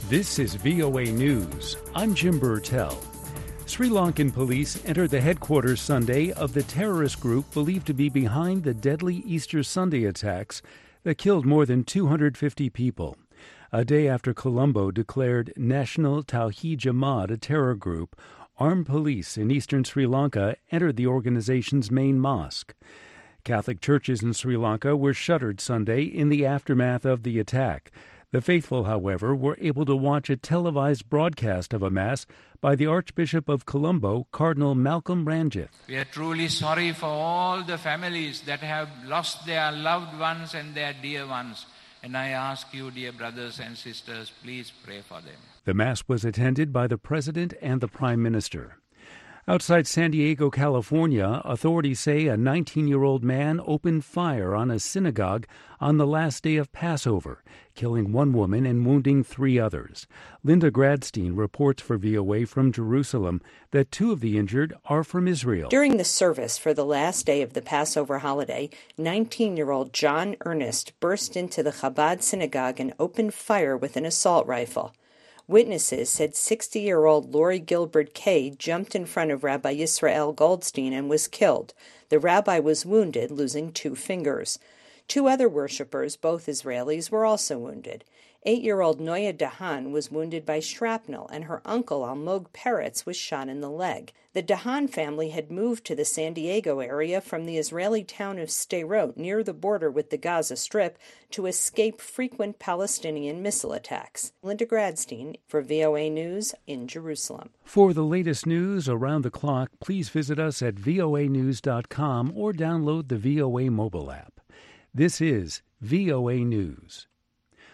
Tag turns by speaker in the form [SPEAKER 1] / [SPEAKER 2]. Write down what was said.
[SPEAKER 1] This is VOA News. I'm Jim Burtell. Sri Lankan police entered the headquarters Sunday of the terrorist group believed to be behind the deadly Easter Sunday attacks that killed more than 250 people. A day after Colombo declared National Tawhid Jamaat a terror group, armed police in eastern Sri Lanka entered the organization's main mosque. Catholic churches in Sri Lanka were shuttered Sunday in the aftermath of the attack. The faithful, however, were able to watch a televised broadcast of a Mass by the Archbishop of Colombo, Cardinal Malcolm Ranjith.
[SPEAKER 2] We are truly sorry for all the families that have lost their loved ones and their dear ones. And I ask you, dear brothers and sisters, please pray for them.
[SPEAKER 1] The Mass was attended by the President and the Prime Minister. Outside San Diego, California, authorities say a 19-year-old man opened fire on a synagogue on the last day of Passover, killing one woman and wounding three others. Linda Gradstein reports for VOA from Jerusalem that two of the injured are from Israel.
[SPEAKER 3] During the service for the last day of the Passover holiday, 19-year-old John Ernest burst into the Chabad synagogue and opened fire with an assault rifle. Witnesses said 60-year-old Lori Gilbert Kay jumped in front of Rabbi Yisrael Goldstein and was killed. The rabbi was wounded, losing two fingers. Two other worshippers, both Israelis, were also wounded. 8-year-old Noya Dahan was wounded by shrapnel, and her uncle Almog Peretz was shot in the leg. The Dahan family had moved to the San Diego area from the Israeli town of Sderot, near the border with the Gaza Strip, to escape frequent Palestinian missile attacks. Linda Gradstein for VOA News in Jerusalem.
[SPEAKER 1] For the latest news around the clock, please visit us at voanews.com or download the VOA mobile app. This is VOA News.